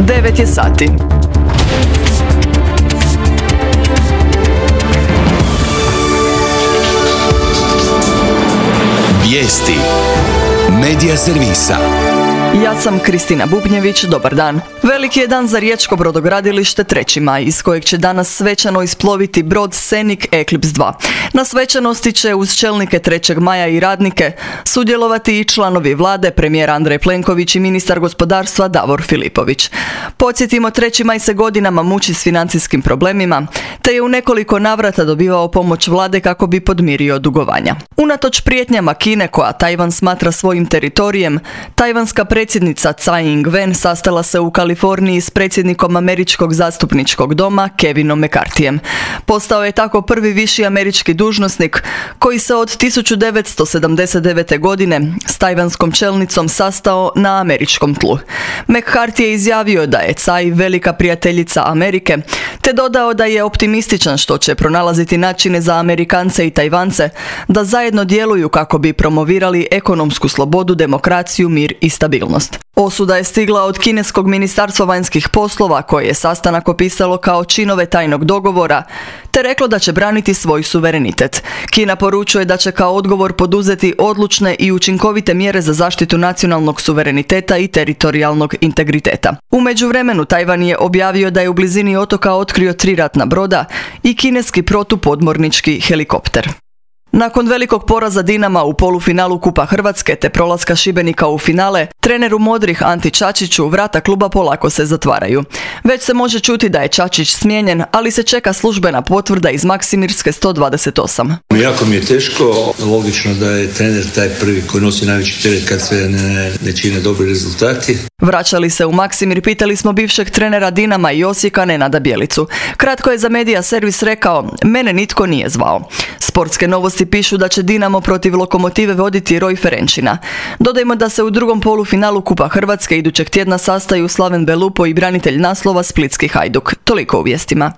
9 je sati. Vijesti Medija servisa. Ja sam Kristina Bubnjević, dobar dan. Veliki je dan za riječko brodogradilište 3. maj, iz kojeg će danas svečano isploviti brod Scenic Eclipse 2. Na svečanosti će uz čelnike 3. maja i radnike sudjelovati i članovi vlade, premijer Andrej Plenković i ministar gospodarstva Davor Filipović. Podsjetimo, 3. maj se godinama muči s financijskim problemima, te je u nekoliko navrata dobivao pomoć vlade kako bi podmirio dugovanja. Unatoč prijetnjama Kine, koja Tajvan smatra svojim teritorijem, tajvanska predsjednica Tsai Ing-wen sastala se u Kaliforniji s predsjednikom američkog zastupničkog doma Kevinom McCarthyjem. Postao je tako prvi viši američki dužnosnik koji se od 1979. godine s tajvanskom čelnicom sastao na američkom tlu. McCarthy je izjavio da je Tsai velika prijateljica Amerike, te dodao da je optimističan što će pronalaziti načine za Amerikance i Tajvance da zajedno djeluju kako bi promovirali ekonomsku slobodu, demokraciju, mir i stabilnost. Osuda je stigla od kineskog ministarstva vanjskih poslova, koje je sastanak opisalo kao činove tajnog dogovora, te reklo da će braniti svoj suverenitet. Kina poručuje da će kao odgovor poduzeti odlučne i učinkovite mjere za zaštitu nacionalnog suvereniteta i teritorijalnog integriteta. U međuvremenu Tajvan je objavio da je u blizini otoka otkrio 3 ratna broda i kineski protupodmornički helikopter. Nakon velikog poraza Dinama u polufinalu Kupa Hrvatske te prolaska Šibenika u finale, treneru modrih Anti Čačiću vrata kluba polako se zatvaraju. Već se može čuti da je Čačić smijenjen, ali se čeka službena potvrda iz Maksimirske 128. Jako mi je teško, logično da je trener taj prvi koji nosi najveći teret kad se ne čine dobri rezultati. Vraćali se u Maksimir, pitali smo bivšeg trenera Dinama i Osijeka Nenada Bjelicu. Kratko je za Medija servis rekao: mene nitko nije zvao. Sportske novosti pišu da će Dinamo protiv Lokomotive voditi Roj Ferenčina. Dodajmo da se u drugom polufinalu Kupa Hrvatske idućeg tjedna sastaju Slaven Belupo i branitelj naslova Splitski Hajduk. Toliko u vijestima.